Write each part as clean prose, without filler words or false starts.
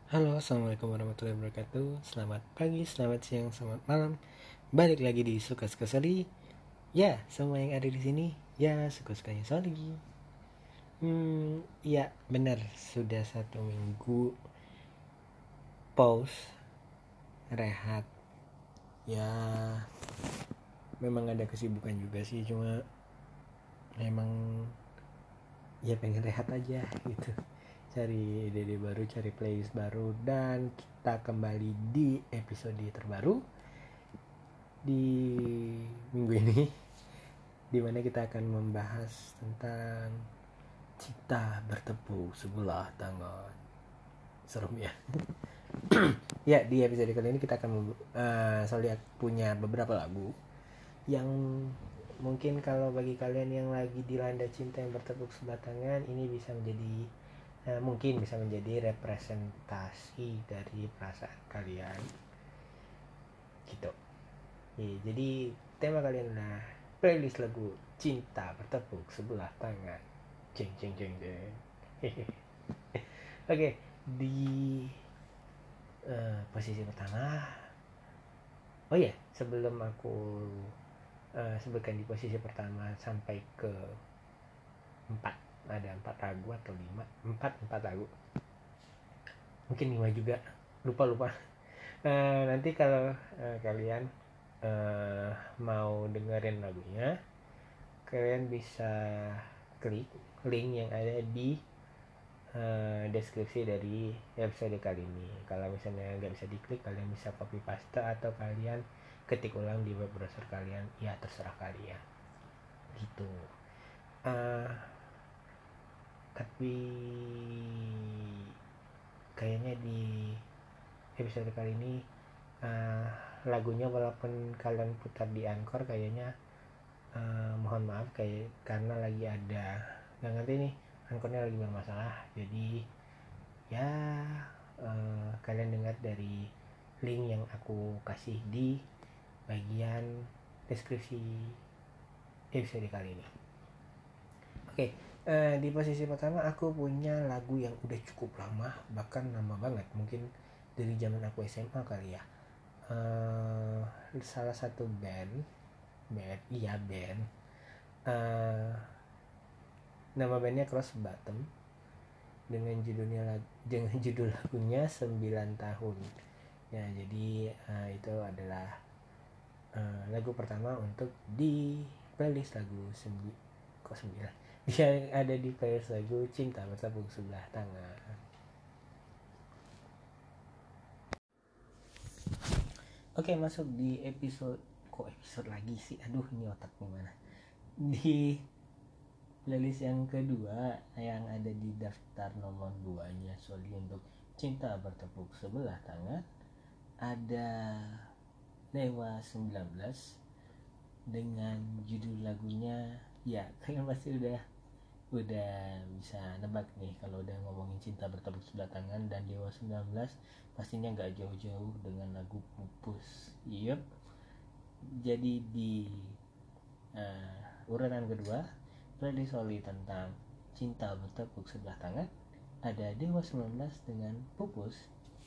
Halo, assalamualaikum warahmatullahi wabarakatuh. Selamat pagi, selamat siang, selamat malam. Balik lagi di Suka-Suka Soli. Ya, semua yang ada di sini, ya suka-sukanya Soli. Ya benar. Sudah 1 minggu pause, rehat. Ya, memang ada kesibukan juga sih. Cuma memang ya pengen rehat aja gitu. Cari ide-ide baru, cari playlist baru. Dan kita kembali di episode terbaru di minggu ini, di mana kita akan membahas tentang cinta bertepuk sebelah tangan. Serem ya. Ya, di episode kali ini kita akan saya punya beberapa lagu yang mungkin kalau bagi kalian yang lagi dilanda cinta yang bertepuk sebelah tangan, ini bisa menjadi mungkin bisa menjadi representasi dari perasaan kalian gitu. Jadi tema kalian adalah playlist lagu cinta bertepuk sebelah tangan. Ceng ceng ceng ceng. Oke, di posisi pertama. Oh ya, sebelum aku sebutkan di posisi pertama sampai ke 4, ada 4 lagu atau 5, 4 lagu, mungkin 5 juga, lupa. Nanti kalau kalian mau dengerin lagunya, kalian bisa klik link yang ada di deskripsi dari episode kali ini. Kalau misalnya nggak bisa diklik, kalian bisa copy paste atau kalian ketik ulang di web browser kalian. Ya terserah kalian gitu. Tapi kayaknya di episode kali ini lagunya walaupun kalian putar di Anchor, kayaknya mohon maaf karena lagi ada, nggak ngerti nih, Anchornya lagi bermasalah. Jadi ya kalian dengar dari link yang aku kasih di bagian deskripsi episode kali ini. Oke, di posisi pertama aku punya lagu yang udah cukup lama, bahkan lama banget, mungkin dari zaman aku SMA kali ya. Salah satu band, nama bandnya Cross Bottom, dengan judul lagunya 9 tahun. Ya, jadi itu adalah lagu pertama untuk di playlist lagu 9. Dia ada di playlist lagu Cinta Bertepuk Sebelah Tangan. Oke, masuk di episode lagi sih, aduh ini otak gimana, di playlist yang kedua yang ada di daftar nomor 2 nya Soli untuk Cinta Bertepuk Sebelah Tangan, ada Dewa 19 dengan judul lagunya, ya kalian pasti udah bisa nebak nih kalau udah ngomongin Cinta Bertepuk Sebelah Tangan dan Dewa 19, pastinya gak jauh-jauh dengan lagu Pupus. Yep. Jadi di urutan kedua playlist Soli tentang Cinta Bertepuk Sebelah Tangan ada Dewa 19 dengan Pupus.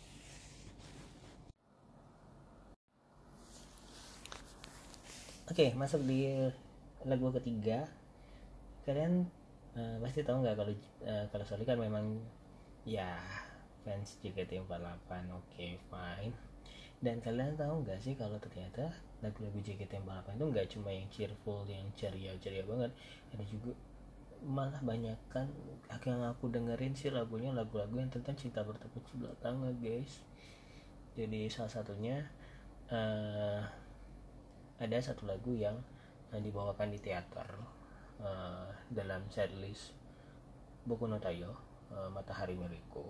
Oke, masuk di lagu ketiga. Kalian pasti tahu nggak kalau Soli kan memang ya fans JKT48. Oke, fine. Dan kalian tahu nggak sih kalau ternyata lagu-lagu JKT48 itu nggak cuma yang cheerful, yang ceria banget, ada juga malah banyak kan yang aku dengerin sih lagunya lagu-lagu yang tentang cinta bertepuk sebelah tangan, guys. Jadi salah satunya ada satu lagu yang dibawakan di teater dalam setlist Boku no Tayo, Matahari Milikku.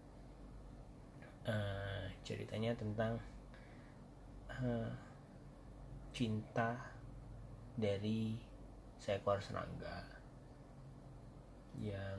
Ceritanya tentang cinta dari seekor serangga yang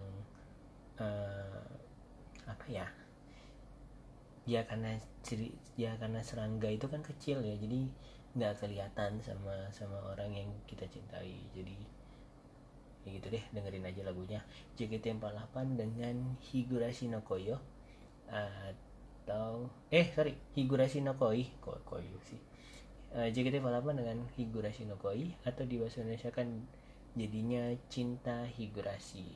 apa ya, ya karena serangga itu kan kecil ya, jadi nggak kelihatan sama orang yang kita cintai. Jadi ya gitu deh, dengerin aja lagunya JKT48 dengan Higurashi no Koyo. atau Higurashi no Koi Koyu sih. JKT48 dengan Higurashi no Koi, atau di bahasa Indonesia kan jadinya Cinta Higurashi.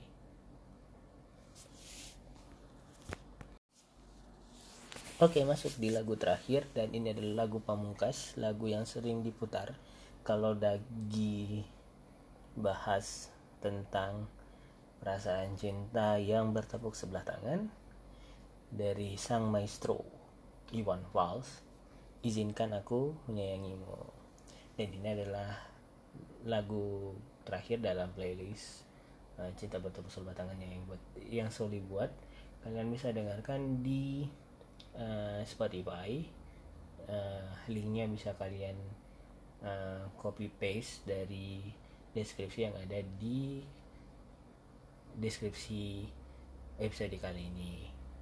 Oke, masuk di lagu terakhir, dan ini adalah lagu pamungkas, lagu yang sering diputar kalau lagi bahas tentang perasaan cinta yang bertepuk sebelah tangan, dari sang maestro Iwan Fals, Izinkan Aku Menyayangimu. Dan ini adalah lagu terakhir dalam playlist Cinta Bertepuk Sebelah Tangan yang Soli buat. Kalian bisa dengarkan di Spotify. Linknya bisa kalian copy paste dari deskripsi yang ada di deskripsi episode kali ini.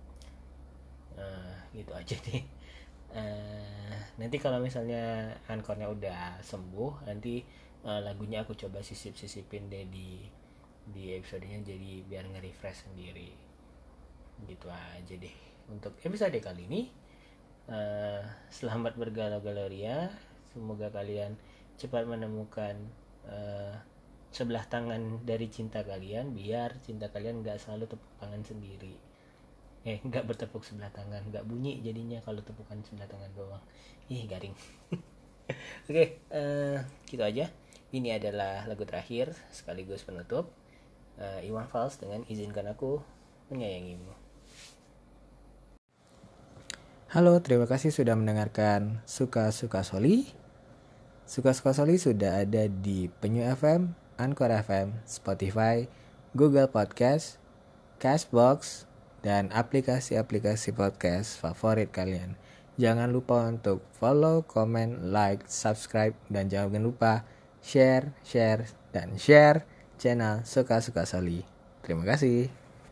Gitu aja deh. Nanti kalau misalnya Anchornya udah sembuh, nanti lagunya aku coba sisipin deh di episodenya, jadi biar nge-refresh sendiri. Gitu aja deh untuk episode kali ini. Selamat bergalau-galau ria. Semoga kalian cepat menemukan sebelah tangan dari cinta kalian, biar cinta kalian gak selalu tepuk tangan sendiri. Gak bertepuk sebelah tangan, gak bunyi jadinya kalau tepukan sebelah tangan doang. Garing. Oke, gitu aja. Ini adalah lagu terakhir sekaligus penutup, Iwan Fals dengan Izinkan Aku Menyayangimu. Halo, terima kasih sudah mendengarkan Suka-Suka Soli. Suka-Suka Soli sudah ada di Penyu FM, Anchor FM, Spotify, Google Podcast, Castbox, dan aplikasi-aplikasi podcast favorit kalian. Jangan lupa untuk follow, comment, like, subscribe, dan jangan lupa share channel Suka-Suka Soli. Terima kasih.